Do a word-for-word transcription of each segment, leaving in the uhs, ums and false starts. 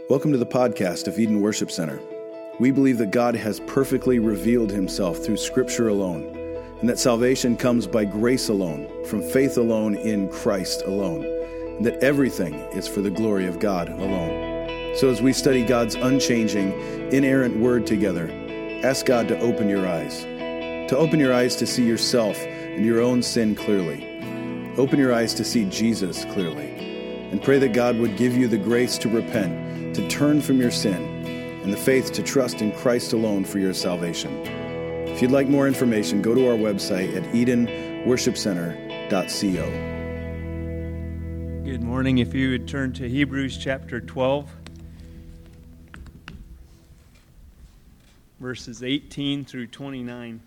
Welcome to the podcast of Eden Worship Center. We believe that God has perfectly revealed himself through Scripture alone, and that salvation comes by grace alone, from faith alone, in Christ alone, and that everything is for the glory of God alone. So as we study God's unchanging, inerrant word together, ask God to open your eyes, to open your eyes to see yourself and your own sin clearly. Open your eyes to see Jesus clearly, and pray that God would give you the grace to repent, to turn from your sin, and the faith to trust in Christ alone for your salvation. If you'd like more information, go to our website at eden worship center dot co. Good morning. If you would turn to Hebrews chapter twelve, verses eighteen through twenty-nine.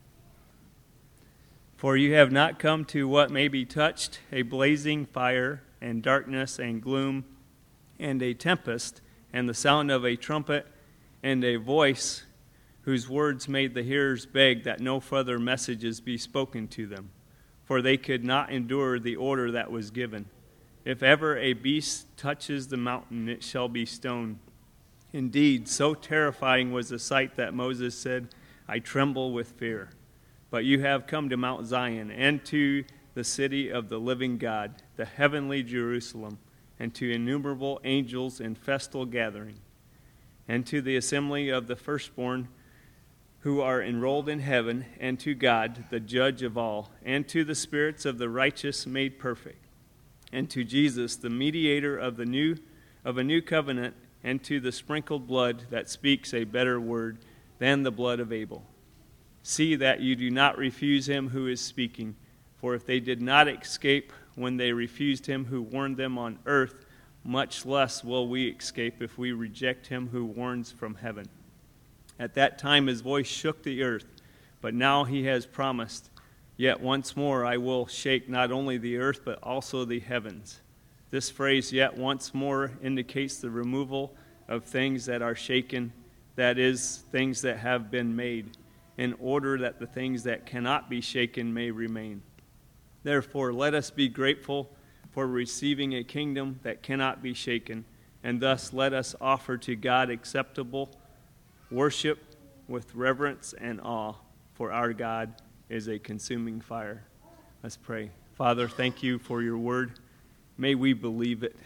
For you have not come to what may be touched, a blazing fire, and darkness, and gloom, and a tempest, and the sound of a trumpet, and a voice whose words made the hearers beg that no further messages be spoken to them, for they could not endure the order that was given. If ever a beast touches the mountain, it shall be stoned. Indeed, so terrifying was the sight that Moses said, I tremble with fear. But you have come to Mount Zion, and to the city of the living God, the heavenly Jerusalem, and to innumerable angels in festal gathering, and to the assembly of the firstborn who are enrolled in heaven, and to God, the judge of all, and to the spirits of the righteous made perfect, and to Jesus, the mediator of the new of a new covenant, and to the sprinkled blood that speaks a better word than the blood of Abel. See that you do not refuse him who is speaking, for if they did not escape when they refused him who warned them on earth, much less will we escape if we reject him who warns from heaven. At that time his voice shook the earth, but now he has promised, yet once more I will shake not only the earth but also the heavens. This phrase, yet once more, indicates the removal of things that are shaken, that is, things that have been made, in order that the things that cannot be shaken may remain. Therefore, let us be grateful for receiving a kingdom that cannot be shaken, and thus let us offer to God acceptable worship with reverence and awe, for our God is a consuming fire. Let's pray. Father, thank you for your word. May we believe it.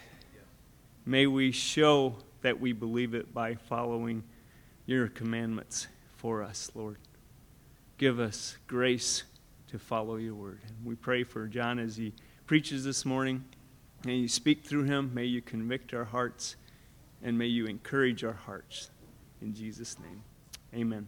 May we show that we believe it by following your commandments for us, Lord. Give us grace to follow your word. And we pray for John as he preaches this morning. May you speak through him. May you convict our hearts. And may you encourage our hearts. In Jesus' name, amen.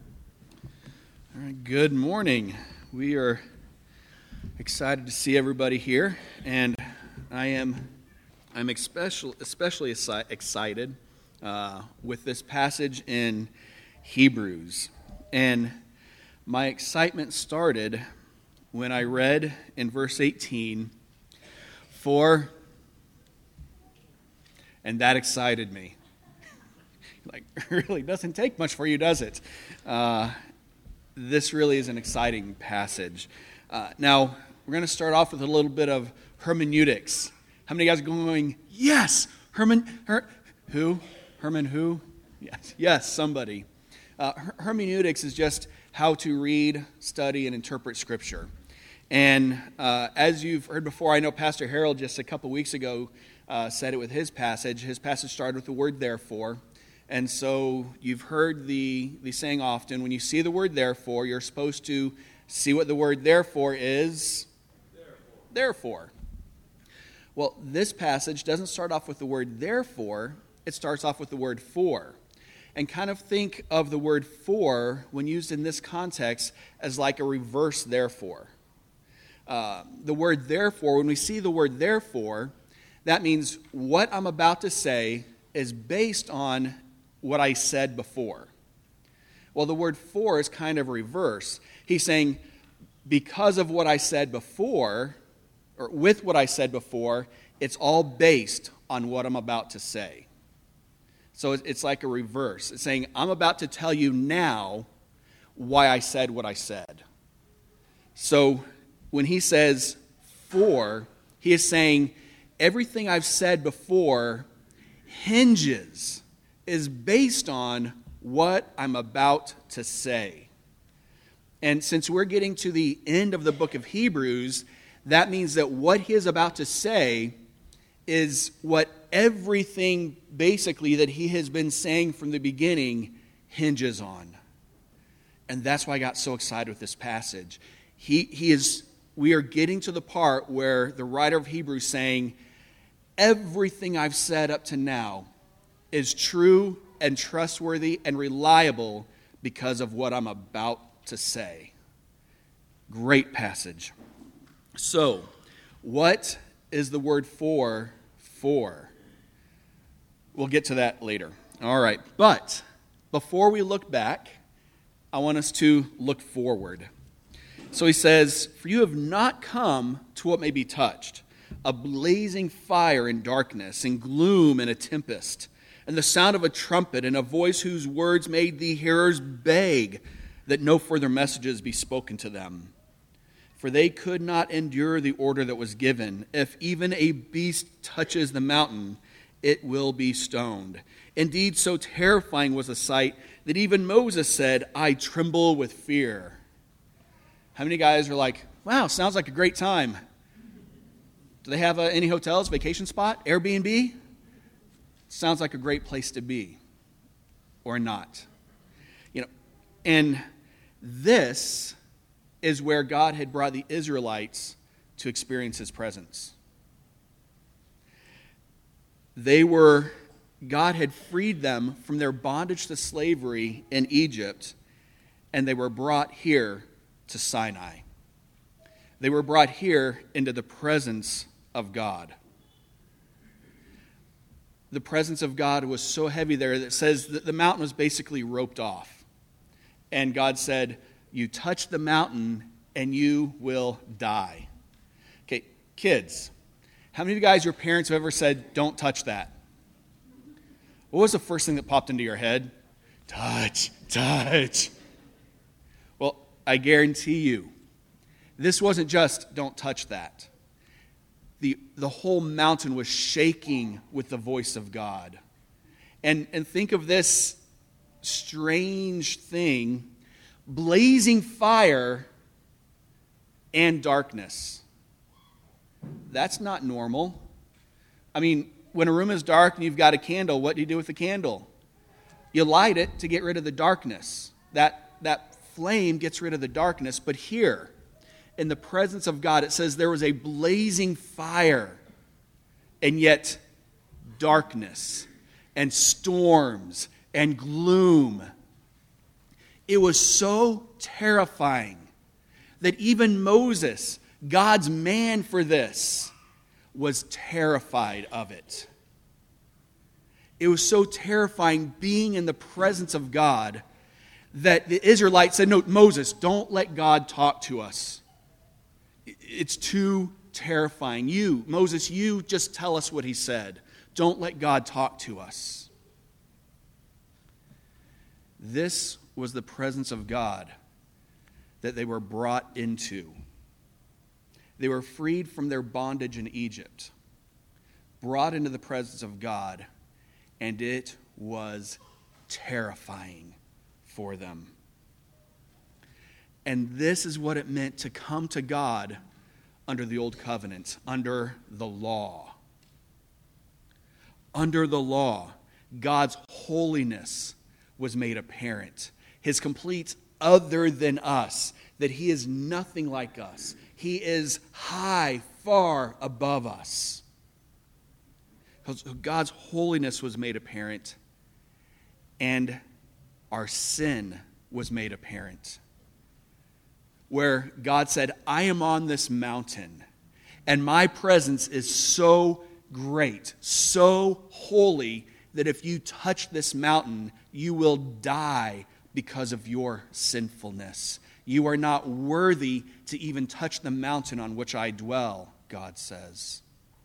All right, good morning. We are excited to see everybody here. And I am I'm especially, especially excited uh, with this passage in Hebrews. And my excitement started when I read in verse eighteen, for, and that excited me. Like, really doesn't take much for you, does it? Uh, this really is an exciting passage. Uh, now, we're going to start off with a little bit of hermeneutics. How many guys are going, yes, Herman, her, who? Herman who? Yes, yes, somebody. Uh, her- hermeneutics is just how to read, study, and interpret Scripture. And uh, as you've heard before, I know Pastor Harold just a couple weeks ago uh, said it with his passage. His passage started with the word therefore. And so you've heard the, the saying often, when you see the word therefore, you're supposed to see what the word therefore is. Therefore. Therefore. Well, this passage doesn't start off with the word therefore. It starts off with the word for. And kind of think of the word for, when used in this context, as like a reverse therefore. Uh, the word therefore, when we see the word therefore, that means what I'm about to say is based on what I said before. Well, the word for is kind of reverse. He's saying, because of what I said before, or with what I said before, it's all based on what I'm about to say. So it's like a reverse. It's saying, I'm about to tell you now why I said what I said. So when he says for, he is saying, everything I've said before hinges, is based on what I'm about to say. And since we're getting to the end of the book of Hebrews, that means that what he is about to say is what everything basically that he has been saying from the beginning hinges on. And that's why I got so excited with this passage. He, he is, we are getting to the part where the writer of Hebrews saying, everything I've said up to now is true and trustworthy and reliable because of what I'm about to say. Great passage. So, what is the word for for? We'll get to that later. All right. But before we look back, I want us to look forward. So he says, for you have not come to what may be touched, a blazing fire in darkness, and gloom and a tempest, and the sound of a trumpet, and a voice whose words made the hearers beg that no further messages be spoken to them. For they could not endure the order that was given. If even a beast touches the mountain, it will be stoned. Indeed, so terrifying was the sight that even Moses said, I tremble with fear. How many guys are like, wow, sounds like a great time? Do they have uh, any hotels, vacation spot, Airbnb? Sounds like a great place to be. Or not. You know, and this is where God had brought the Israelites to experience his presence. They were, God had freed them from their bondage to slavery in Egypt, and they were brought here to Sinai. They were brought here into the presence of God. The presence of God was so heavy there that it says that the mountain was basically roped off. And God said, you touch the mountain and you will die. Okay, kids, how many of you guys, your parents, have ever said, don't touch that? What was the first thing that popped into your head? Touch, touch. Well, I guarantee you, this wasn't just don't touch that. The, the whole mountain was shaking with the voice of God. And, and think of this strange thing, blazing fire and darkness. That's not normal. I mean, when a room is dark and you've got a candle, what do you do with the candle? You light it to get rid of the darkness. That, that flame gets rid of the darkness. But here, in the presence of God, it says there was a blazing fire, and yet darkness and storms and gloom. It was so terrifying that even Moses, God's man for this, was terrified of it. It was so terrifying being in the presence of God that the Israelites said, no, Moses, don't let God talk to us. It's too terrifying. You, Moses, you just tell us what he said. Don't let God talk to us. This was the presence of God that they were brought into. They were freed from their bondage in Egypt, brought into the presence of God, and it was terrifying for them. And this is what it meant to come to God under the old covenant, under the law. Under the law, God's holiness was made apparent. His complete other than us, that he is nothing like us. He is high, far above us. God's holiness was made apparent, and our sin was made apparent. Where God said, I am on this mountain, and my presence is so great, so holy, that if you touch this mountain, you will die because of your sinfulness. You are not worthy to even touch the mountain on which I dwell, God says.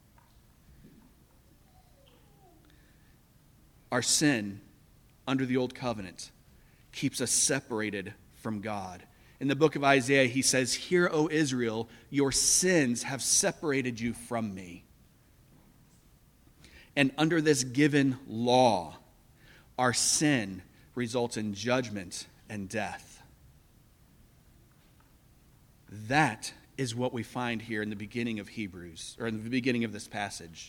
Our sin under the old covenant keeps us separated from God. In the book of Isaiah, he says, Hear, O Israel, your sins have separated you from me. And under this given law, our sin results in judgment and death. That is what we find here in the beginning of Hebrews, or in the beginning of this passage.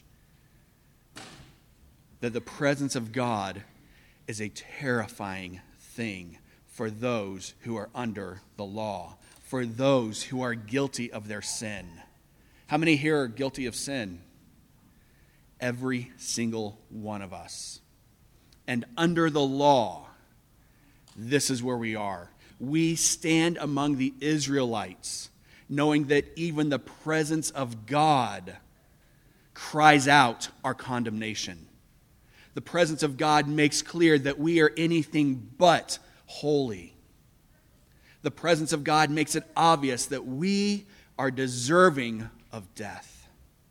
That the presence of God is a terrifying thing for those who are under the law, for those who are guilty of their sin. How many here are guilty of sin? Every single one of us. And under the law, this is where we are. We stand among the Israelites, knowing that even the presence of God cries out our condemnation. The presence of God makes clear that we are anything but holy. The presence of God makes it obvious that we are deserving of death.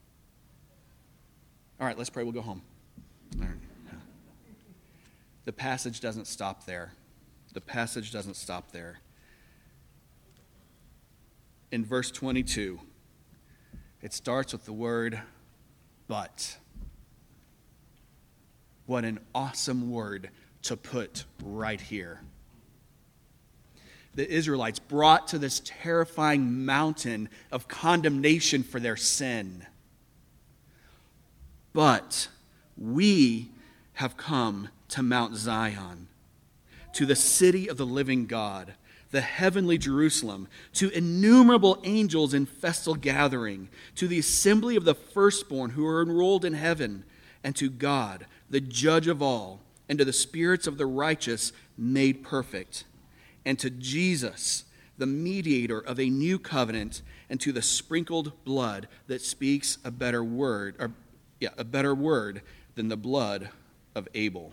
All right, let's pray. We'll go home. All right. The passage doesn't stop there. The passage doesn't stop there. In verse twenty-two, it starts with the word but. What an awesome word to put right here. The Israelites brought to this terrifying mountain of condemnation for their sin. But we have come to Mount Zion, to the city of the living God, the heavenly Jerusalem, to innumerable angels in festal gathering, to the assembly of the firstborn who are enrolled in heaven, and to God, the judge of all, and to the spirits of the righteous made perfect, and to Jesus, the mediator of a new covenant, and to the sprinkled blood that speaks a better word, or yeah, a better word than the blood of Abel.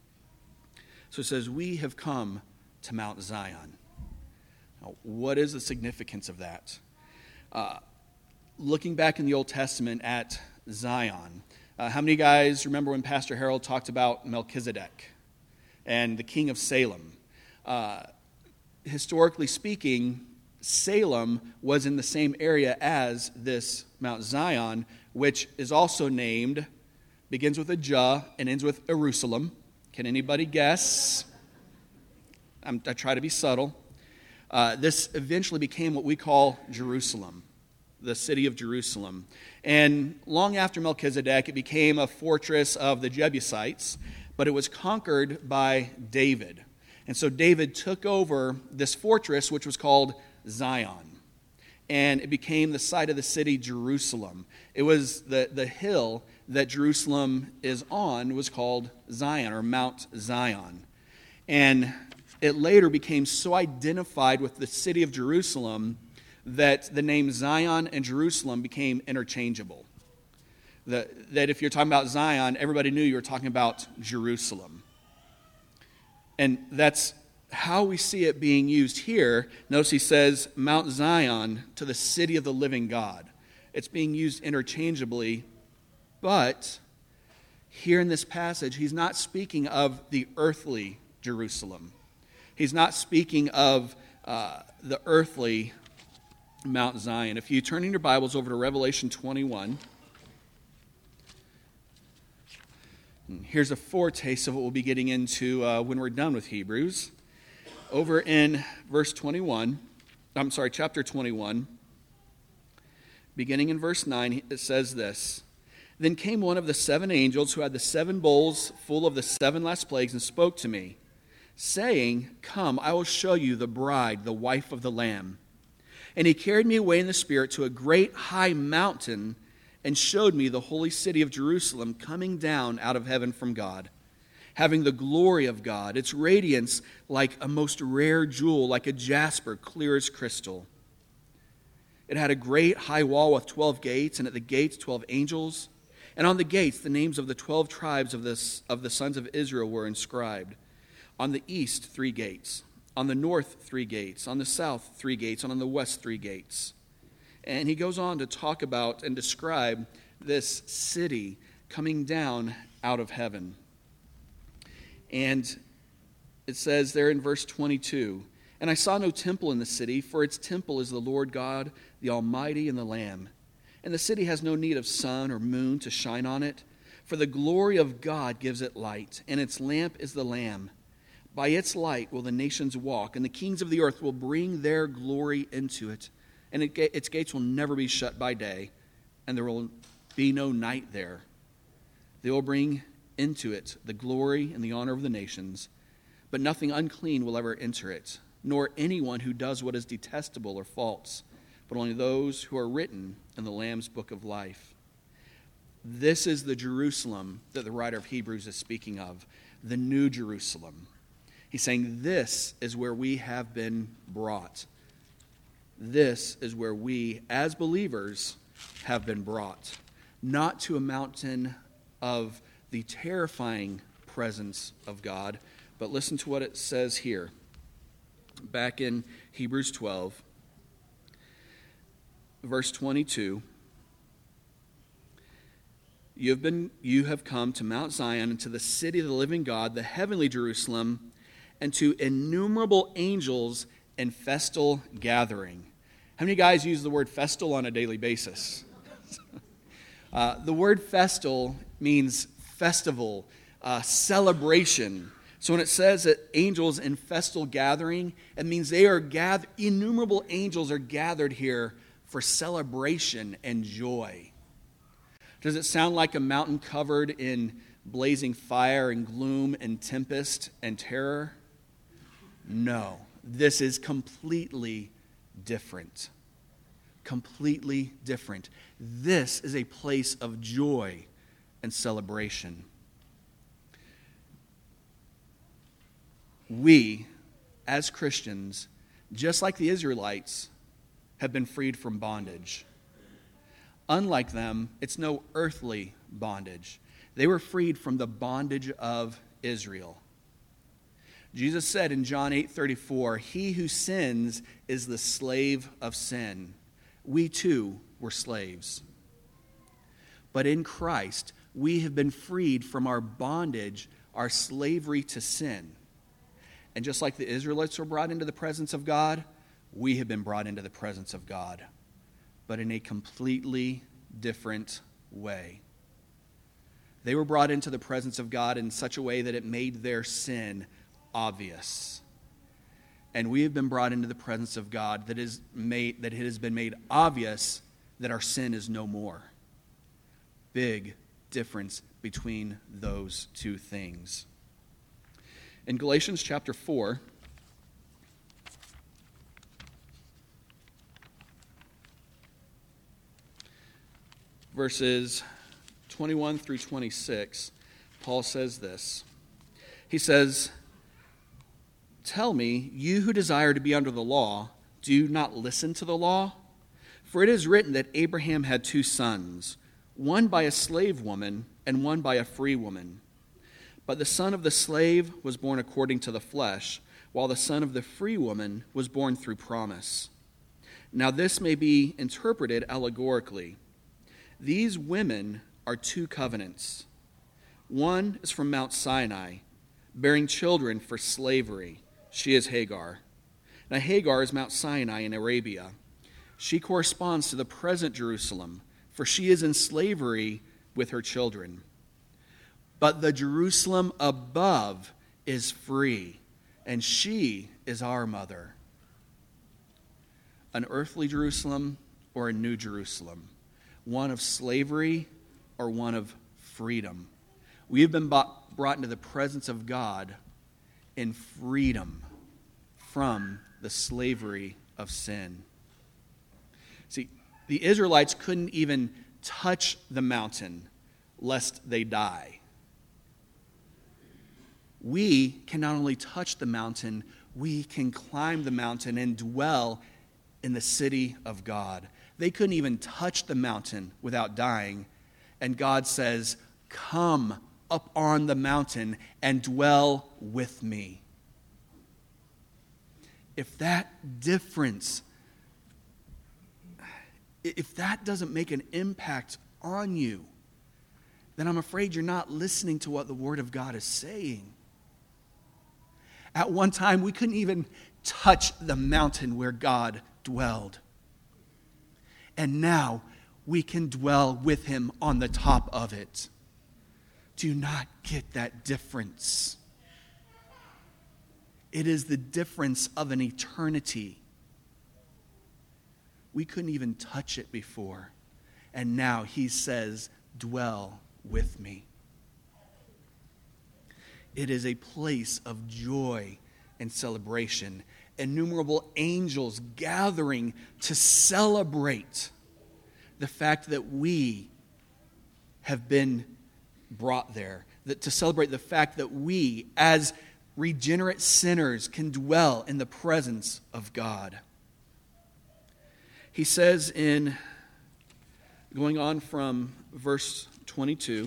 So it says, we have come to Mount Zion. Now, what is the significance of that? Uh, looking back in the Old Testament at Zion, uh, how many guys remember when Pastor Harold talked about Melchizedek and the king of Salem? Uh, historically speaking, Salem was in the same area as this Mount Zion, which is also named, begins with a J and ends with Jerusalem. Can anybody guess? I'm, I try to be subtle. Uh, this eventually became what we call Jerusalem, the city of Jerusalem. And long after Melchizedek, it became a fortress of the Jebusites, but it was conquered by David. And so David took over this fortress, which was called Zion. And it became the site of the city Jerusalem. It was the, the hill that Jerusalem is on was called Zion, or Mount Zion. And it later became so identified with the city of Jerusalem that the name Zion and Jerusalem became interchangeable. That, that if you're talking about Zion, everybody knew you were talking about Jerusalem. And that's how we see it being used here. Notice he says Mount Zion to the city of the living God. It's being used interchangeably, but here in this passage, he's not speaking of the earthly Jerusalem. He's not speaking of uh, the earthly Mount Zion. If you turn in your Bibles over to Revelation twenty-one, here's a foretaste of what we'll be getting into uh, when we're done with Hebrews. Over in verse twenty-one, I'm sorry, chapter twenty-one, beginning in verse nine, it says this. Then came one of the seven angels who had the seven bowls full of the seven last plagues and spoke to me, saying, Come, I will show you the bride, the wife of the Lamb. And he carried me away in the Spirit to a great high mountain and showed me the holy city of Jerusalem coming down out of heaven from God, having the glory of God, its radiance like a most rare jewel, like a jasper, clear as crystal. It had a great high wall with twelve gates, and at the gates twelve angels. And on the gates the names of the twelve tribes of, this, of the sons of Israel were inscribed. On the east three gates, on the north three gates, on the south three gates, and on the west three gates. And he goes on to talk about and describe this city coming down out of heaven. And it says there in verse twenty-two, And I saw no temple in the city, for its temple is the Lord God, the Almighty, and the Lamb. And the city has no need of sun or moon to shine on it, For the glory of God gives it light, and its lamp is the Lamb. By its light will the nations walk, and the kings of the earth will bring their glory into it. And it, its gates will never be shut by day, and there will be no night there. They will bring into it the glory and the honor of the nations, but nothing unclean will ever enter it, nor anyone who does what is detestable or false, but only those who are written in the Lamb's book of life. This is the Jerusalem that the writer of Hebrews is speaking of, the New Jerusalem. He's saying this is where we have been brought. This is where we, as believers, have been brought. Not to a mountain of the terrifying presence of God, but listen to what it says here. Back in Hebrews twelve, verse twenty-two. You have been, you have come to Mount Zion and to the city of the living God, the heavenly Jerusalem, and to innumerable angels in festal gathering. How many guys use the word festal on a daily basis? uh, the word festal means festival, uh, celebration. So when it says that angels in festal gathering, it means they are gathered, innumerable angels are gathered here for celebration and joy. Does it sound like a mountain covered in blazing fire and gloom and tempest and terror? No. This is completely different. Completely different. This is a place of joy and celebration. We, as Christians, just like the Israelites, have been freed from bondage. Unlike them, it's no earthly bondage. They were freed from the bondage of Israel. Jesus said in John eight thirty-four, "He who sins is the slave of sin." We too were slaves. But in Christ, we have been freed from our bondage, our slavery to sin. And just like the Israelites were brought into the presence of God, we have been brought into the presence of God, but in a completely different way. They were brought into the presence of God in such a way that it made their sin obvious. And we have been brought into the presence of God that is made that it has been made obvious that our sin is no more. Big difference between those two things. In Galatians chapter four, verses twenty-one through twenty-six, Paul says this. He says, "Tell me, you who desire to be under the law, do you not listen to the law? For it is written that Abraham had two sons, one by a slave woman and one by a free woman. But the son of the slave was born according to the flesh, while the son of the free woman was born through promise. Now this may be interpreted allegorically. These women are two covenants. One is from Mount Sinai, bearing children for slavery. She is Hagar. Now Hagar is Mount Sinai in Arabia. She corresponds to the present Jerusalem, for she is in slavery with her children. But the Jerusalem above is free, and she is our mother." An earthly Jerusalem or a new Jerusalem? One of slavery or one of freedom? We have been brought into the presence of God in freedom from the slavery of sin. See, the Israelites couldn't even touch the mountain lest they die. We can not only touch the mountain, we can climb the mountain and dwell in the city of God. They couldn't even touch the mountain without dying. And God says, "Come up on the mountain and dwell with me." If that difference, if that doesn't make an impact on you, then I'm afraid you're not listening to what the Word of God is saying. At one time, we couldn't even touch the mountain where God dwelled. And now, we can dwell with Him on the top of it. do not get that difference. It is the difference of an eternity. We couldn't even touch it before. And now he says, dwell with me. It is a place of joy and celebration. Innumerable angels gathering to celebrate the fact that we have been brought there. That to celebrate the fact that we, as regenerate sinners, can dwell in the presence of God. He says in, going on from verse twenty-two,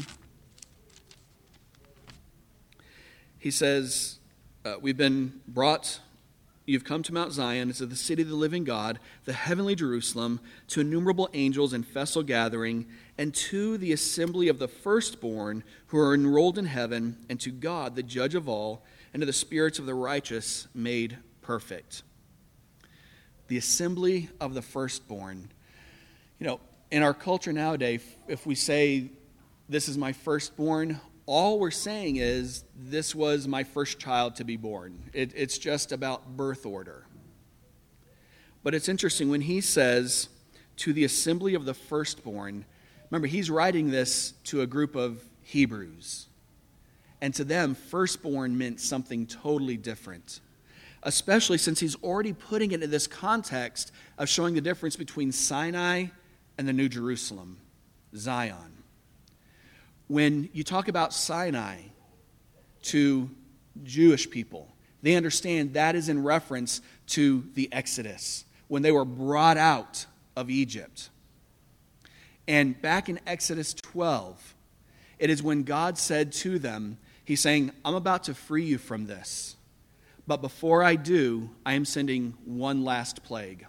he says, uh, we've been brought, you've come to Mount Zion, to the city of the living God, the heavenly Jerusalem, to innumerable angels in festal gathering, and to the assembly of the firstborn who are enrolled in heaven, and to God, the judge of all, and to the spirits of the righteous made perfect. The assembly of the firstborn. You know, in our culture nowadays, if we say, this is my firstborn, all we're saying is, this was my first child to be born. It, it's just about birth order. But it's interesting, when he says, to the assembly of the firstborn, remember, he's writing this to a group of Hebrews. And to them, firstborn meant something totally different. Especially since he's already putting it in this context of showing the difference between Sinai and the New Jerusalem, Zion. When you talk about Sinai to Jewish people, they understand that is in reference to the Exodus, when they were brought out of Egypt. And back in Exodus twelve, it is when God said to them, he's saying, I'm about to free you from this. But before I do, I am sending one last plague.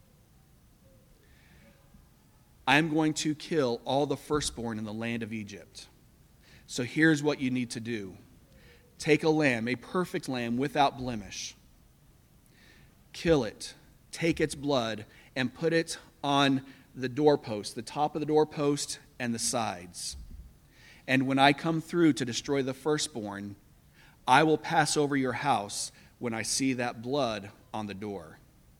I am going to kill all the firstborn in the land of Egypt. So here's what you need to do. Take a lamb, a perfect lamb without blemish. Kill it. Take its blood and put it on the doorpost, the top of the doorpost and the sides. And when I come through to destroy the firstborn, I will pass over your house when I see that blood on the door.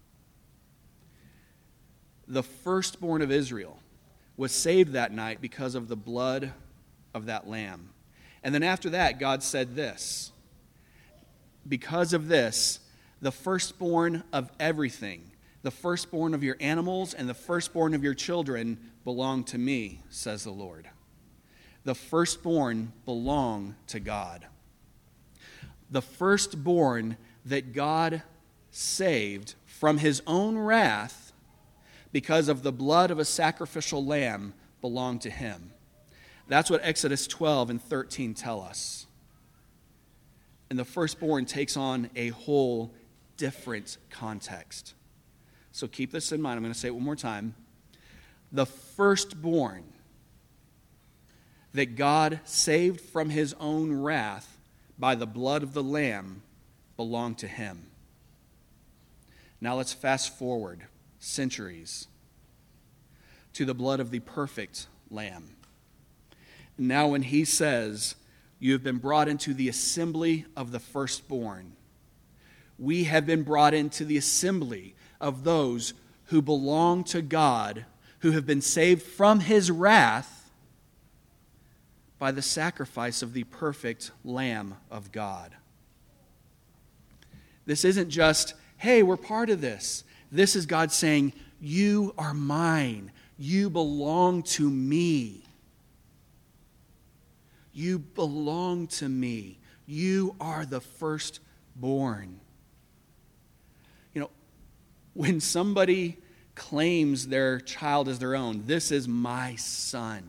The firstborn of Israel was saved that night because of the blood of that lamb. And then after that, God said this, because of this, the firstborn of everything, the firstborn of your animals and the firstborn of your children belong to me, says the Lord. The firstborn belong to God. The firstborn that God saved from his own wrath because of the blood of a sacrificial lamb belonged to him. That's what Exodus twelve and thirteen tell us. And the firstborn takes on a whole different context. So keep this in mind. I'm going to say it one more time. The firstborn that God saved from his own wrath by the blood of the Lamb belonged to him. Now let's fast forward centuries to the blood of the perfect Lamb. Now when he says, you have been brought into the assembly of the firstborn, we have been brought into the assembly of those who belong to God, who have been saved from his wrath by the sacrifice of the perfect Lamb of God. This isn't just, hey, we're part of this. This is God saying, you are mine. You belong to me. You belong to me. You are the firstborn. You know, when somebody claims their child as their own, this is my son.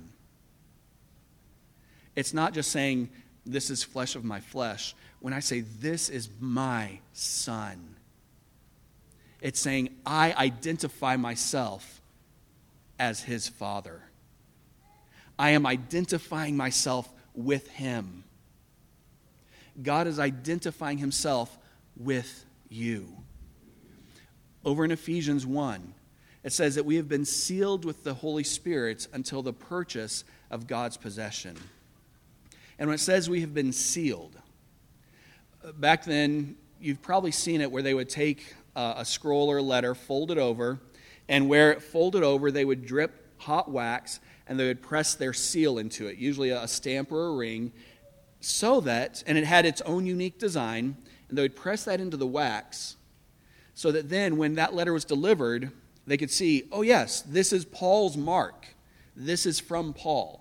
It's not just saying, this is flesh of my flesh. When I say, this is my son, it's saying, I identify myself as his father. I am identifying myself with him. God is identifying himself with you. Over in Ephesians one, it says that we have been sealed with the Holy Spirit until the purchase of God's possession. And when it says we have been sealed, back then, you've probably seen it where they would take uh, a scroll or a letter, fold it over, and where it folded over, they would drip hot wax, and they would press their seal into it, usually a stamp or a ring, so that, and it had its own unique design, and they would press that into the wax, so that then when that letter was delivered, they could see, oh yes, this is Paul's mark. This is from Paul.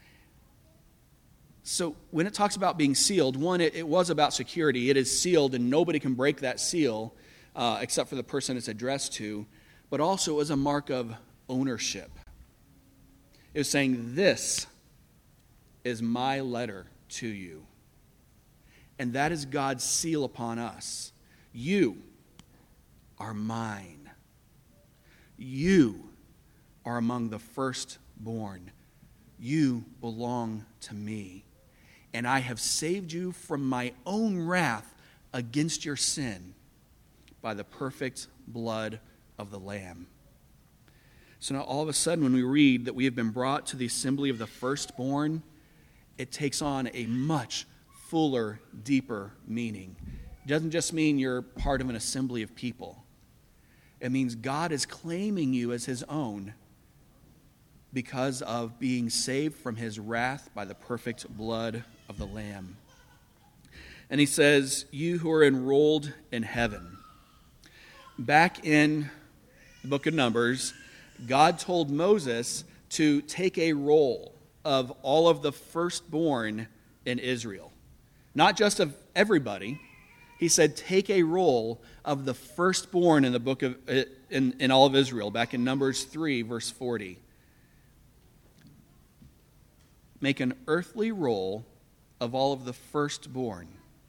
So when it talks about being sealed, one, it, it was about security. It is sealed, and nobody can break that seal uh, except for the person it's addressed to. But also it was a mark of ownership. It was saying, this is my letter to you. And that is God's seal upon us. You are mine. You are among the firstborn. You belong to me. And I have saved you from my own wrath against your sin by the perfect blood of the Lamb. So now all of a sudden when we read that we have been brought to the assembly of the firstborn, it takes on a much fuller, deeper meaning. It doesn't just mean you're part of an assembly of people. It means God is claiming you as his own because of being saved from his wrath by the perfect blood of the Lamb. And he says, you who are enrolled in heaven. Back in the book of Numbers, God told Moses to take a roll of all of the firstborn in Israel. Not just of everybody. He said, take a roll of the firstborn in the book of in, in all of Israel, back in Numbers three, verse forty. Make an earthly roll of all of the firstborn.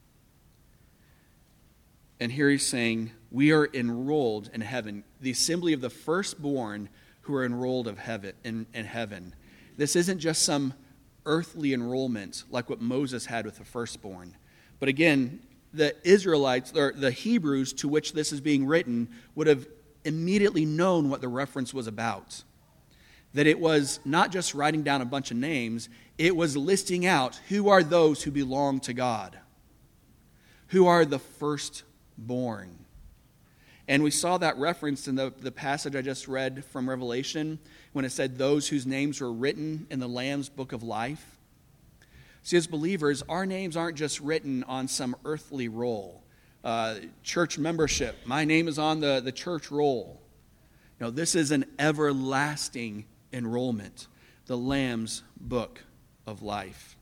And here he's saying, we are enrolled in heaven. The assembly of the firstborn who are enrolled of heaven, in, in heaven. This isn't just some earthly enrollment like what Moses had with the firstborn. But again, the Israelites, or the Hebrews to which this is being written, would have immediately known what the reference was about. That it was not just writing down a bunch of names, it was listing out who are those who belong to God. Who are the firstborn. And we saw that referenced in the, the passage I just read from Revelation when it said those whose names were written in the Lamb's book of life. See, as believers, our names aren't just written on some earthly roll. Uh, church membership, my name is on the, the church roll. No, this is an everlasting enrollment, the Lamb's book of life.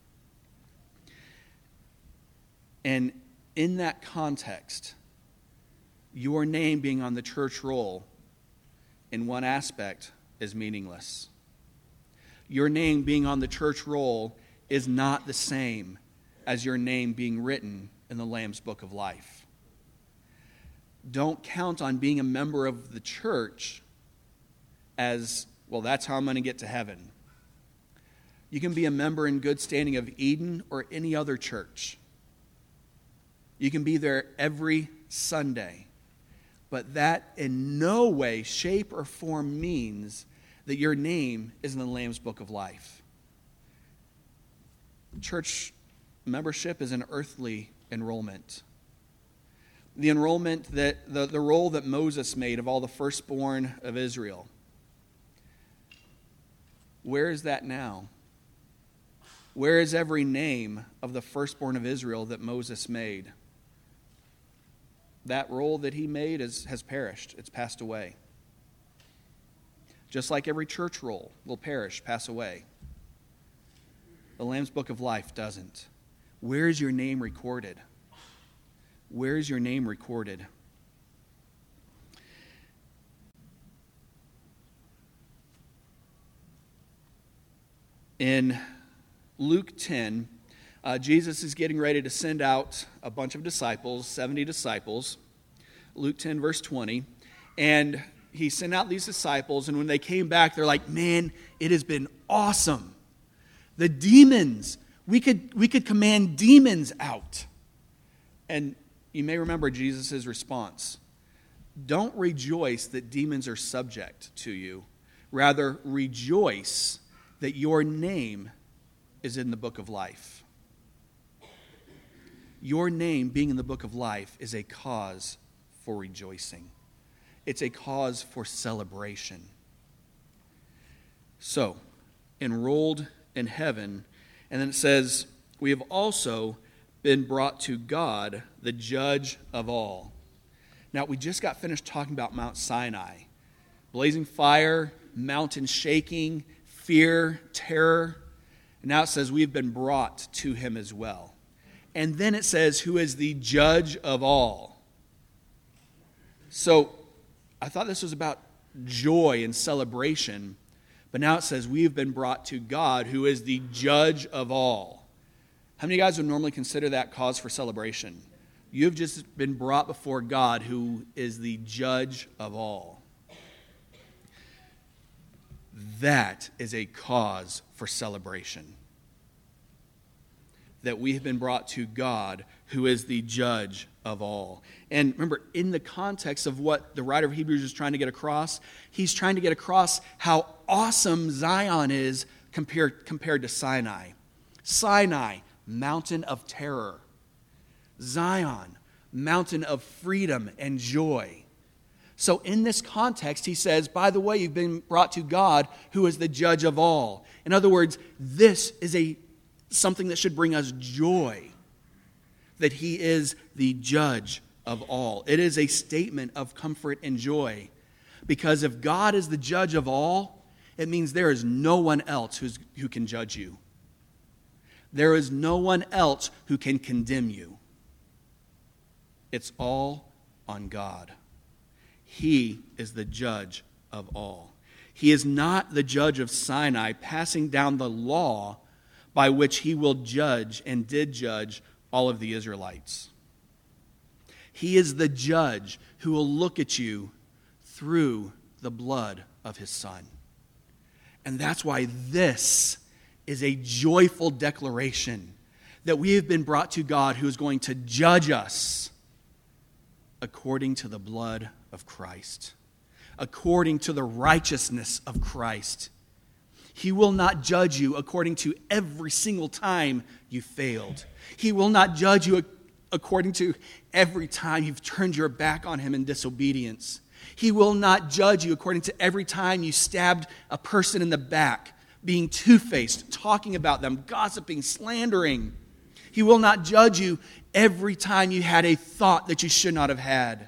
And in that context, your name being on the church roll in one aspect is meaningless. Your name being on the church roll is not the same as your name being written in the Lamb's book of life. Don't count on being a member of the church as, well, that's how I'm going to get to heaven. You can be a member in good standing of Eden or any other church. You can be there every Sunday. But that in no way, shape, or form means that your name is in the Lamb's book of life. Church membership is an earthly enrollment. The enrollment that the, the roll that Moses made of all the firstborn of Israel. Where is that now? Where is every name of the firstborn of Israel that Moses made? That roll that he made is, has perished. It's passed away. Just like every church roll will perish, pass away. The Lamb's Book of Life doesn't. Where is your name recorded? Where is your name recorded? In Luke ten, uh, Jesus is getting ready to send out a bunch of disciples, seventy disciples. Luke ten, verse twenty. And he sent out these disciples, and when they came back, they're like, man, it has been awesome. The demons, we could, we could command demons out. And you may remember Jesus' response. Don't rejoice that demons are subject to you. Rather, rejoice that your name is in the book of life. your name being in the book of life is a cause for rejoicing. It's a cause for celebration. So, enrolled in heaven, and then it says, we have also been brought to God, the judge of all. Now, we just got finished talking about Mount Sinai. Blazing fire, mountain shaking, fear, terror. And now it says we've been brought to him as well. And then it says, who is the judge of all. So, I thought this was about joy and celebration. But now it says we've been brought to God, who is the judge of all. How many of you guys would normally consider that cause for celebration? You've just been brought before God, who is the judge of all. That is a cause for celebration. That we have been brought to God, who is the judge of all. And remember, in the context of what the writer of Hebrews is trying to get across, he's trying to get across how awesome Zion is compared, compared to Sinai. Sinai, mountain of terror. Zion, mountain of freedom and joy. So in this context, he says, by the way, you've been brought to God, who is the judge of all. In other words, this is a something that should bring us joy, that he is the judge of all. It is a statement of comfort and joy, because if God is the judge of all, it means there is no one else who's, who can judge you. There is no one else who can condemn you. It's all on God. He is the judge of all. He is not the judge of Sinai, passing down the law by which he will judge and did judge all of the Israelites. He is the judge who will look at you through the blood of his Son. And that's why this is a joyful declaration that we have been brought to God, who is going to judge us according to the blood of Christ, according to the righteousness of Christ. He will not judge you according to every single time you failed. He will not judge you according to every time you've turned your back on him in disobedience. He will not judge you according to every time you stabbed a person in the back, being two-faced, talking about them, gossiping, slandering. He will not judge you every time you had a thought that you should not have had.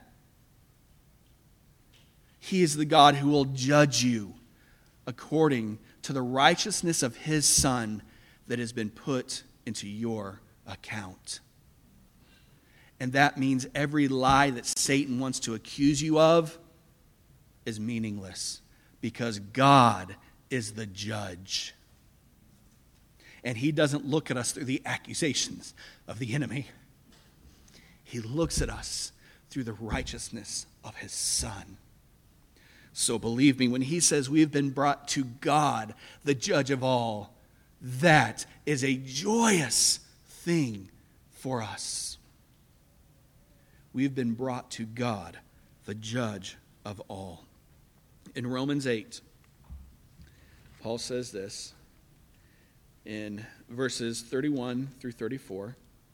He is the God who will judge you according to the righteousness of his Son that has been put into your account. And that means every lie that Satan wants to accuse you of is meaningless, because God is the judge. And he doesn't look at us through the accusations of the enemy. He looks at us through the righteousness of his Son. So believe me, when he says we have been brought to God, the judge of all, that is a joyous thing for us. We've been brought to God, the judge of all. In Romans eight, Paul says this in verses thirty-one through thirty-four.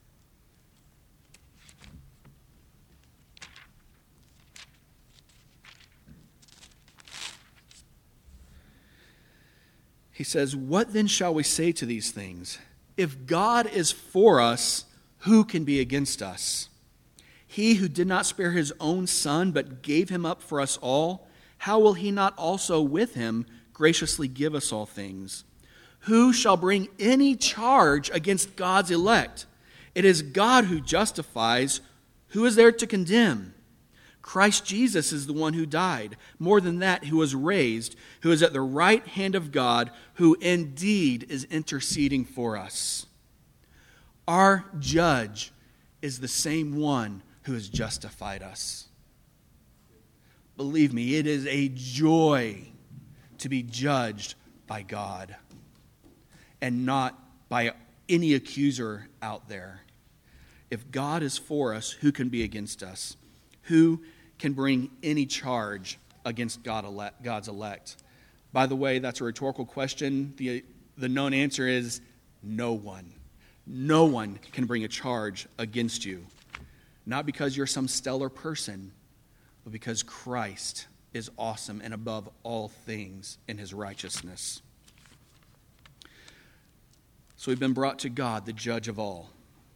He says, "What then shall we say to these things? If God is for us, who can be against us? He who did not spare his own Son, but gave him up for us all, how will he not also with him graciously give us all things? Who shall bring any charge against God's elect? It is God who justifies. Who is there to condemn? Christ Jesus is the one who died. More than that, who was raised, who is at the right hand of God, who indeed is interceding for us." Our judge is the same one who has justified us. Believe me, it is a joy to be judged by God and not by any accuser out there. If God is for us, who can be against us? Who can bring any charge against God elect, God's elect? By the way, that's a rhetorical question. The, the known answer is no one. no one can bring a charge against you. Not because you're some stellar person, but because Christ is awesome and above all things in his righteousness. So we've been brought to God, the judge of all.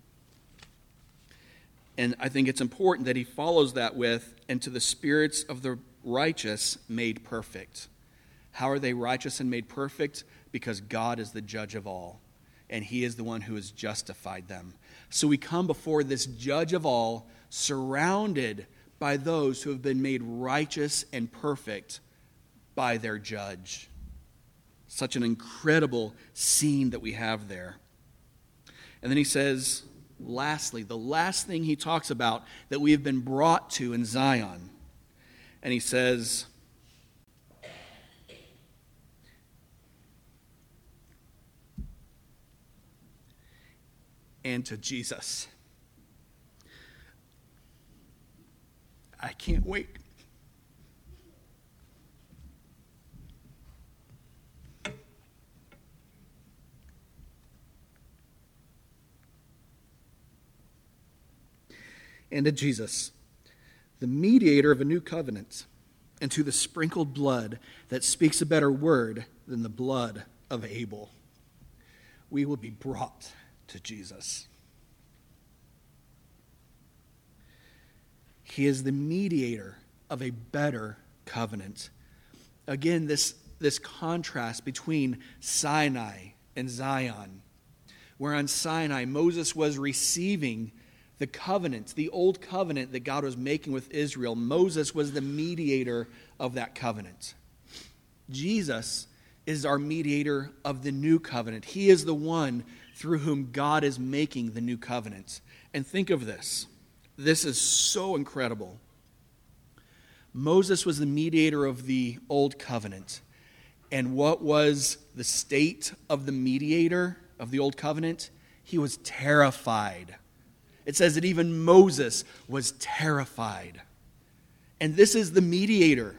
And I think it's important that he follows that with, and to the spirits of the righteous made perfect. How are they righteous and made perfect? Because God is the judge of all, and he is the one who has justified them. So we come before this judge of all, surrounded by those who have been made righteous and perfect by their judge. Such an incredible scene that we have there. And then he says, lastly, the last thing he talks about that we have been brought to in Zion. And he says, and to Jesus. I can't wait. And to Jesus, the mediator of a new covenant, and to the sprinkled blood that speaks a better word than the blood of Abel. We will be brought to Jesus. He is the mediator of a better covenant. Again, this, this contrast between Sinai and Zion, where on Sinai Moses was receiving the covenant, the old covenant that God was making with Israel. Moses was the mediator of that covenant. Jesus is our mediator of the new covenant. He is the one through whom God is making the new covenant. And think of this. This is so incredible. Moses was the mediator of the old covenant. And what was the state of the mediator of the old covenant? He was terrified. It says that even Moses was terrified. And this is the mediator.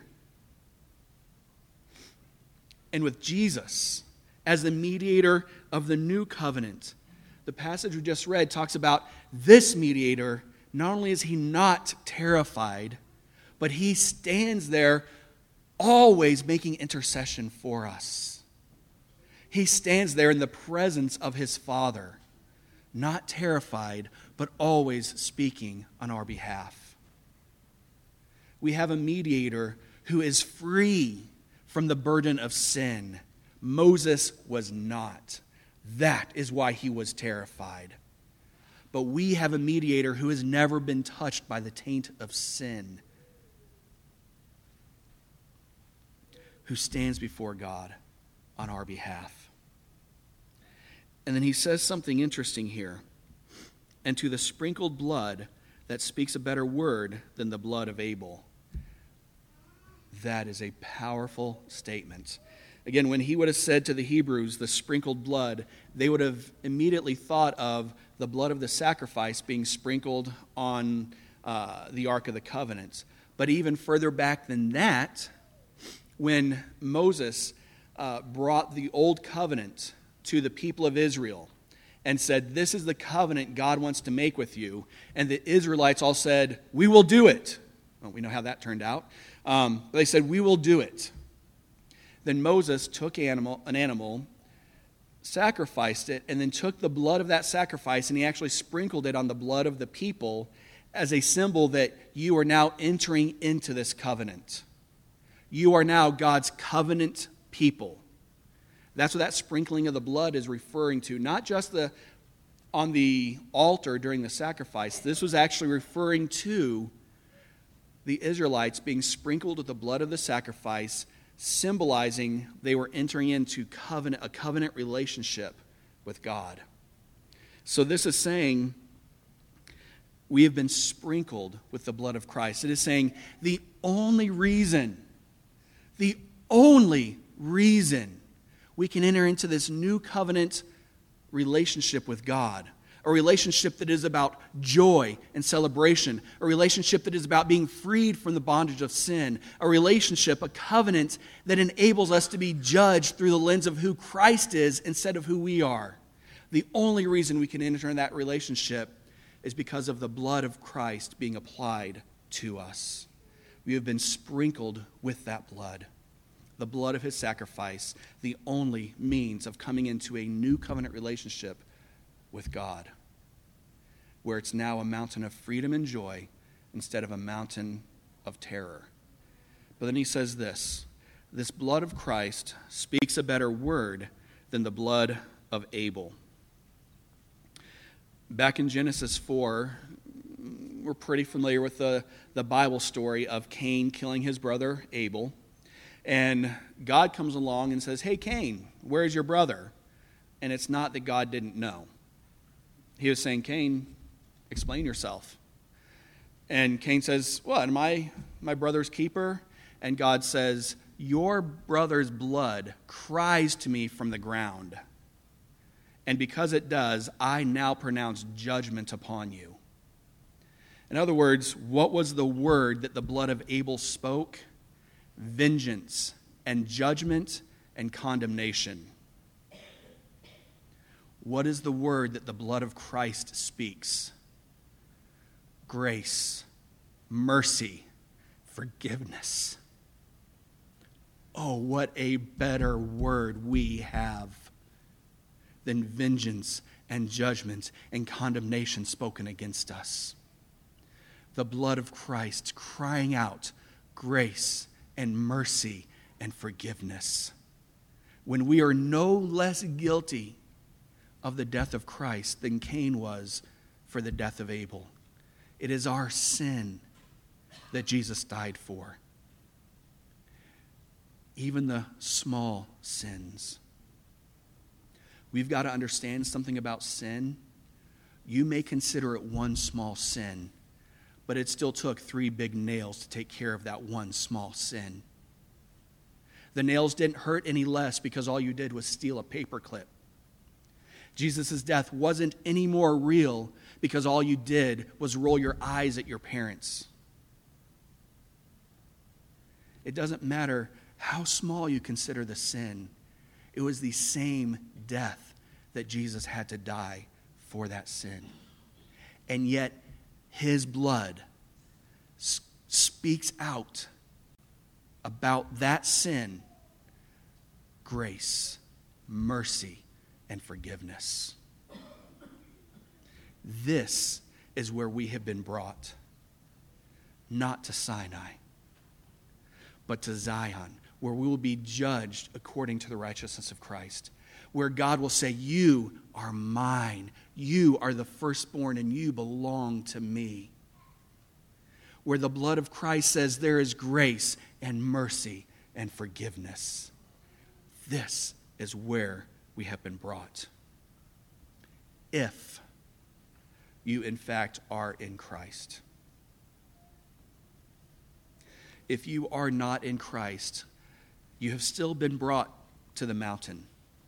And with Jesus as the mediator of the new covenant, the passage we just read talks about this mediator. Not only is he not terrified, but he stands there always making intercession for us. He stands there in the presence of his Father, not terrified, but always speaking on our behalf. We have a mediator who is free from the burden of sin. Moses was not. That is why he was terrified. But we have a mediator who has never been touched by the taint of sin, who stands before God on our behalf. And then he says something interesting here. And to the sprinkled blood that speaks a better word than the blood of Abel. That is a powerful statement. Again, when he would have said to the Hebrews, the sprinkled blood, they would have immediately thought of the blood of the sacrifice being sprinkled on uh, the Ark of the Covenant. But even further back than that, when Moses uh, brought the old covenant to the people of Israel and said, this is the covenant God wants to make with you, and the Israelites all said, we will do it. Well, we know how that turned out. Um, but they said, we will do it. Then Moses took animal, an animal, sacrificed it, and then took the blood of that sacrifice, and he actually sprinkled it on the blood of the people as a symbol that you are now entering into this covenant. You are now God's covenant people. That's what that sprinkling of the blood is referring to. Not just the on the altar during the sacrifice. This was actually referring to the Israelites being sprinkled with the blood of the sacrifice, symbolizing they were entering into covenant, a covenant relationship with God. So this is saying we have been sprinkled with the blood of Christ. It is saying the only reason, the only reason we can enter into this new covenant relationship with God, a relationship that is about joy and celebration, a relationship that is about being freed from the bondage of sin, a relationship, a covenant that enables us to be judged through the lens of who Christ is instead of who we are. The only reason we can enter that relationship is because of the blood of Christ being applied to us. We have been sprinkled with that blood. The blood of his sacrifice, the only means of coming into a new covenant relationship with God, where it's now a mountain of freedom and joy instead of a mountain of terror. But then he says this, this blood of Christ speaks a better word than the blood of Abel. Back in Genesis four, we're pretty familiar with the, the Bible story of Cain killing his brother Abel. And God comes along and says, hey, Cain, where's your brother? And it's not that God didn't know. He was saying, Cain, explain yourself. And Cain says, what, am I my brother's keeper? And God says, your brother's blood cries to me from the ground. And because it does, I now pronounce judgment upon you. In other words, what was the word that the blood of Abel spoke? Vengeance and judgment and condemnation. What is the word that the blood of Christ speaks? Grace, mercy, forgiveness. Oh, what a better word we have than vengeance and judgment and condemnation spoken against us. The blood of Christ crying out grace and mercy and forgiveness. When we are no less guilty of the death of Christ than Cain was for the death of Abel. It is our sin that Jesus died for. Even the small sins. We've got to understand something about sin. You may consider it one small sin, but it still took three big nails to take care of that one small sin. The nails didn't hurt any less because all you did was steal a paperclip. Jesus' death wasn't any more real because all you did was roll your eyes at your parents. It doesn't matter how small you consider the sin. It was the same death that Jesus had to die for that sin. And yet, his blood speaks out about that sin, grace, mercy, and forgiveness. This is where we have been brought, not to Sinai, but to Zion, where we will be judged according to the righteousness of Christ, where God will say, you are mine, you are the firstborn, and you belong to me. Where the blood of Christ says there is grace and mercy and forgiveness. This is where we have been brought. If you, in fact, are in Christ. If you are not in Christ, you have still been brought to the mountain,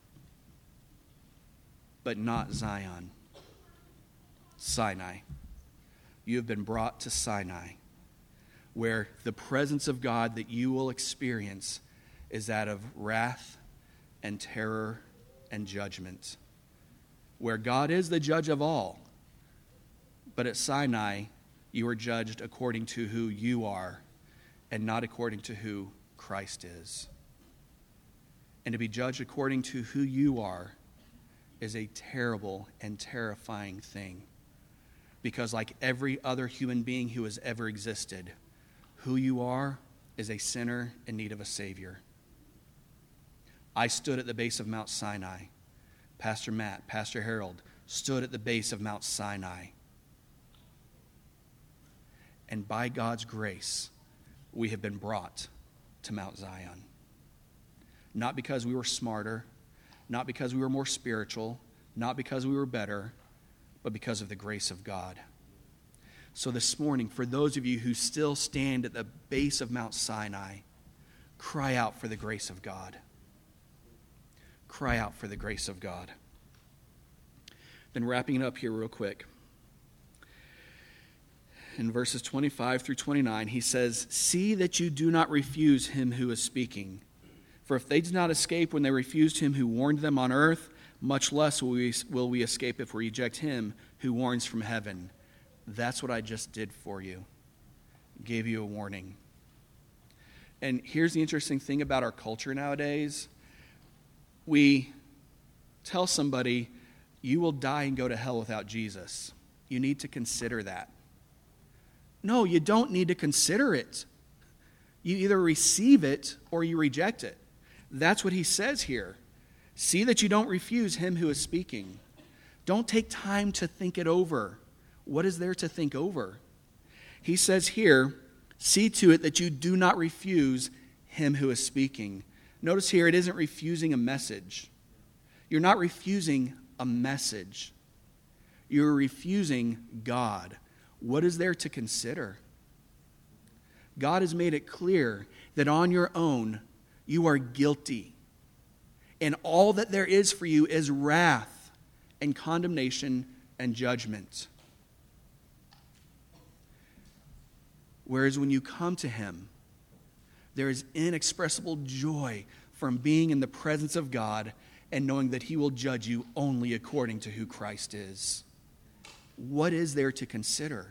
but not Zion. Sinai. You have been brought to Sinai, where the presence of God that you will experience is that of wrath and terror and judgment, where God is the judge of all. But at Sinai, you are judged according to who you are and not according to who Christ is. And to be judged according to who you are is a terrible and terrifying thing. Because like every other human being who has ever existed, who you are is a sinner in need of a Savior. I stood at the base of Mount Sinai. Pastor Matt, Pastor Harold stood at the base of Mount Sinai. And by God's grace, we have been brought to Mount Zion. Not because we were smarter, not because we were more spiritual, not because we were better, but because of the grace of God. So this morning, for those of you who still stand at the base of Mount Sinai, cry out for the grace of God. Cry out for the grace of God. Then wrapping it up here real quick. In verses twenty-five through twenty-nine, he says, see that you do not refuse him who is speaking. For if they did not escape when they refused him who warned them on earth, Much less will we, will we escape if we reject him who warns from heaven. That's what I just did for you. Gave you a warning. And here's the interesting thing about our culture nowadays. We tell somebody, you will die and go to hell without Jesus. You need to consider that. No, you don't need to consider it. You either receive it or you reject it. That's what he says here. See that you don't refuse him who is speaking. Don't take time to think it over. What is there to think over? He says here, see to it that you do not refuse him who is speaking. Notice here, it isn't refusing a message. You're not refusing a message. You're refusing God. What is there to consider? God has made it clear that on your own, you are guilty. And all that there is for you is wrath and condemnation and judgment. Whereas when you come to him, there is inexpressible joy from being in the presence of God and knowing that he will judge you only according to who Christ is. What is there to consider?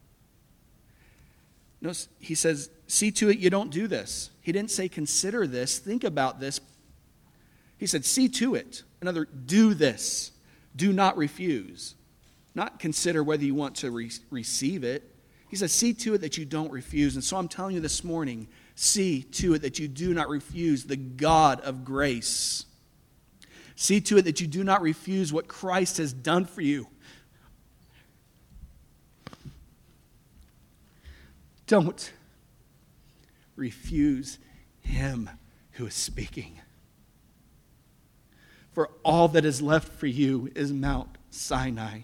Notice he says, see to it you don't do this. He didn't say consider this, think about this. He said, see to it. Another, do this. Do not refuse. Not consider whether you want to re- receive it. He says, see to it that you don't refuse. And so I'm telling you this morning, see to it that you do not refuse the God of grace. See to it that you do not refuse what Christ has done for you. Don't refuse him who is speaking. For all that is left for you is Mount Sinai.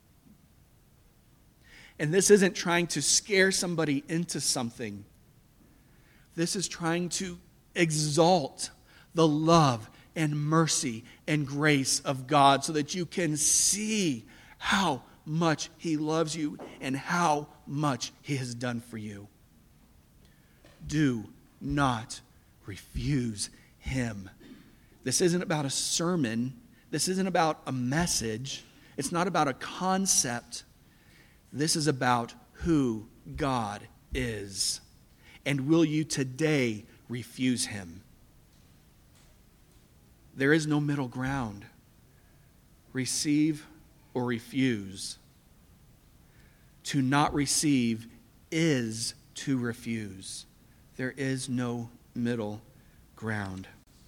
And this isn't trying to scare somebody into something. This is trying to exalt the love and mercy and grace of God so that you can see how much he loves you and how much he has done for you. Do not refuse him. This isn't about a sermon. This isn't about a message. It's not about a concept. This is about who God is. And will you today refuse him? There is no middle ground. Receive or refuse. To not receive is to refuse. There is no middle ground.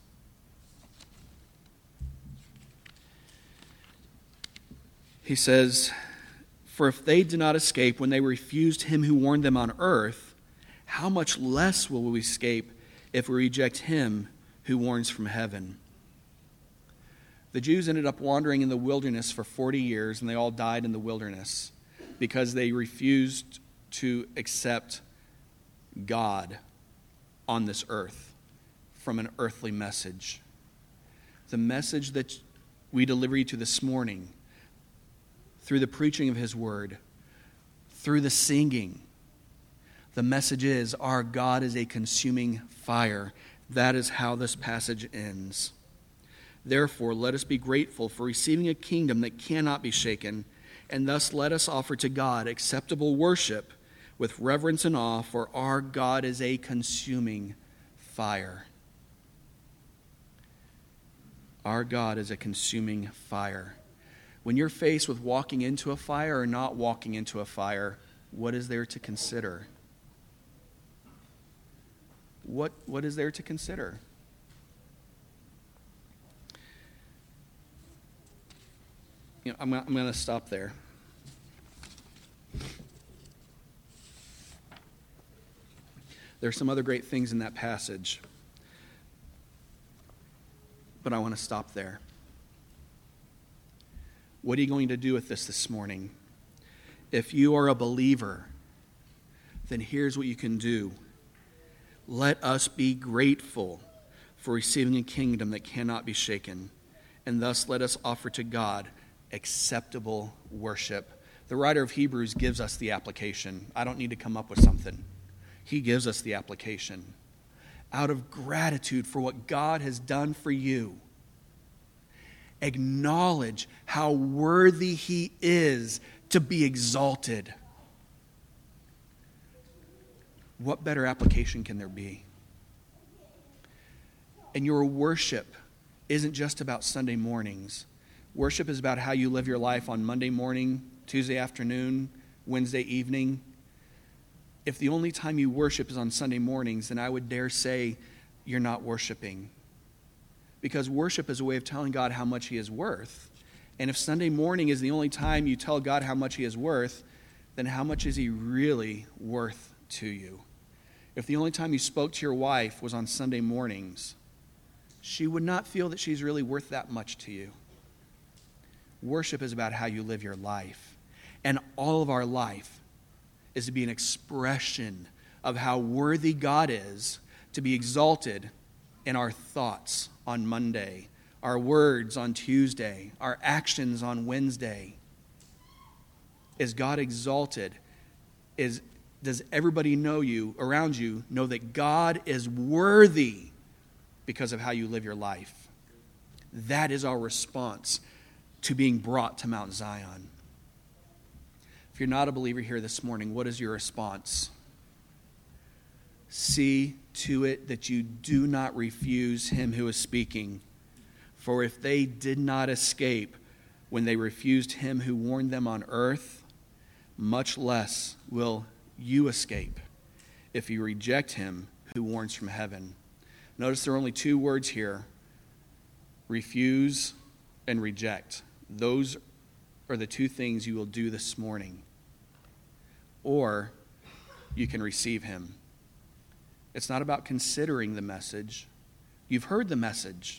He says, for if they did not escape when they refused him who warned them on earth, how much less will we escape if we reject him who warns from heaven? The Jews ended up wandering in the wilderness for forty years, and they all died in the wilderness because they refused to accept God on this earth from an earthly message. The message that we deliver you to this morning, through the preaching of his word, through the singing, the message is our God is a consuming fire. That is how this passage ends. Therefore, let us be grateful for receiving a kingdom that cannot be shaken, and thus let us offer to God acceptable worship with reverence and awe, for our God is a consuming fire. Our God is a consuming fire. When you're faced with walking into a fire or not walking into a fire, what is there to consider? What, what is there to consider? You know, I'm, I'm going to stop there. There's some other great things in that passage, but I want to stop there. What are you going to do with this this morning? If you are a believer, then here's what you can do. Let us be grateful for receiving a kingdom that cannot be shaken, and thus let us offer to God acceptable worship. The writer of Hebrews gives us the application. I don't need to come up with something. He gives us the application. Out of gratitude for what God has done for you, acknowledge how worthy he is to be exalted. What better application can there be? And your worship isn't just about Sunday mornings. Worship is about how you live your life on Monday morning, Tuesday afternoon, Wednesday evening. If the only time you worship is on Sunday mornings, then I would dare say you're not worshiping. Because worship is a way of telling God how much he is worth. And if Sunday morning is the only time you tell God how much he is worth, then how much is he really worth to you? If the only time you spoke to your wife was on Sunday mornings, she would not feel that she's really worth that much to you. Worship is about how you live your life. And all of our life is to be an expression of how worthy God is to be exalted in our thoughts on Monday, our words on Tuesday, our actions on Wednesday. Is God exalted? Is, does everybody know you, around you, know that God is worthy because of how you live your life? That is our response to being brought to Mount Zion. If you're not a believer here this morning, what is your response? See to it that you do not refuse him who is speaking. For if they did not escape when they refused him who warned them on earth, much less will you escape if you reject him who warns from heaven. Notice there are only two words here: refuse and reject. Those are the two things you will do this morning. Or you can receive him. It's not about considering the message. You've heard the message.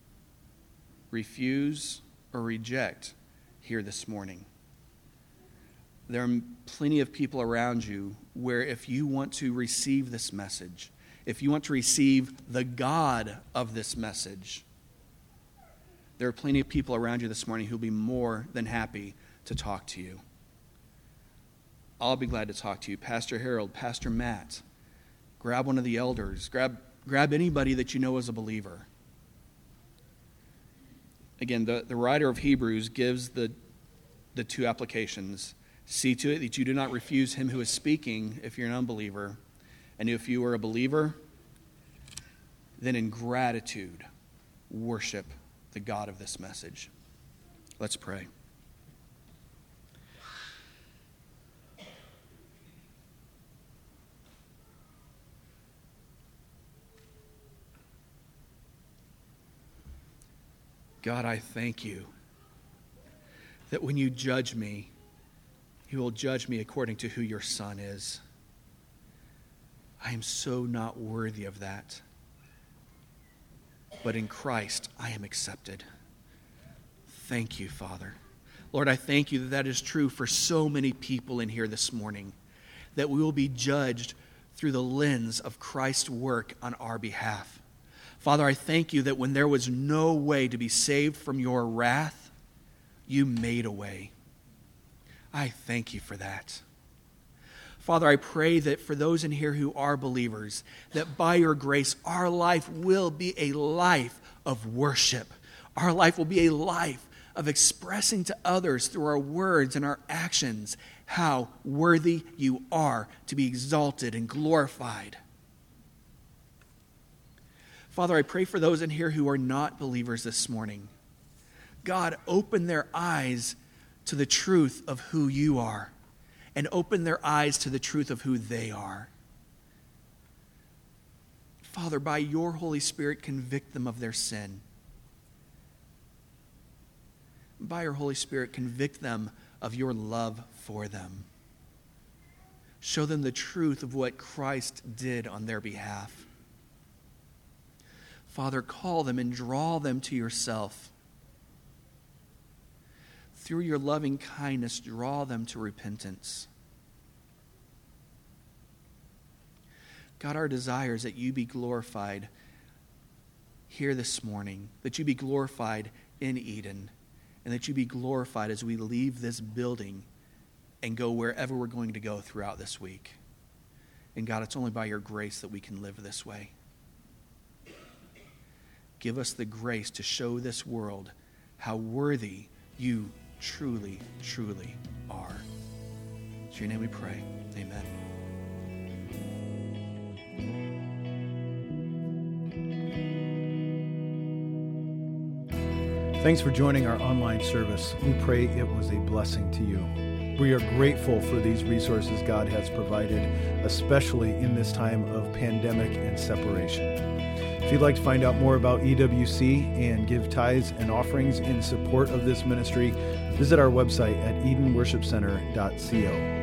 Refuse or reject here this morning. There are plenty of people around you where if you want to receive this message, if you want to receive the God of this message, there are plenty of people around you this morning who will be more than happy to talk to you. I'll be glad to talk to you. Pastor Harold, Pastor Matt, grab one of the elders. Grab, grab anybody that you know is a believer. Again, the, the writer of Hebrews gives the, the two applications. See to it that you do not refuse him who is speaking if you're an unbeliever. And if you are a believer, then in gratitude, worship the God of this message. Let's pray. God, I thank you that when you judge me, you will judge me according to who your Son is. I am so not worthy of that. But in Christ, I am accepted. Thank you, Father. Lord, I thank you that that is true for so many people in here this morning, that we will be judged through the lens of Christ's work on our behalf. Father, I thank you that when there was no way to be saved from your wrath, you made a way. I thank you for that. Father, I pray that for those in here who are believers, that by your grace, our life will be a life of worship. Our life will be a life of expressing to others through our words and our actions how worthy you are to be exalted and glorified. Father, I pray for those in here who are not believers this morning. God, open their eyes to the truth of who you are, and open their eyes to the truth of who they are. Father, by your Holy Spirit, convict them of their sin. By your Holy Spirit, convict them of your love for them. Show them the truth of what Christ did on their behalf. Father, call them and draw them to yourself. Through your loving kindness, draw them to repentance. God, our desire is that you be glorified here this morning, that you be glorified in Eden, and that you be glorified as we leave this building and go wherever we're going to go throughout this week. And God, it's only by your grace that we can live this way. Give us the grace to show this world how worthy you truly, truly are. In your name we pray. Amen. Thanks for joining our online service. We pray it was a blessing to you. We are grateful for these resources God has provided, especially in this time of pandemic and separation. If you'd like to find out more about E W C and give tithes and offerings in support of this ministry, visit our website at eden worship center dot co.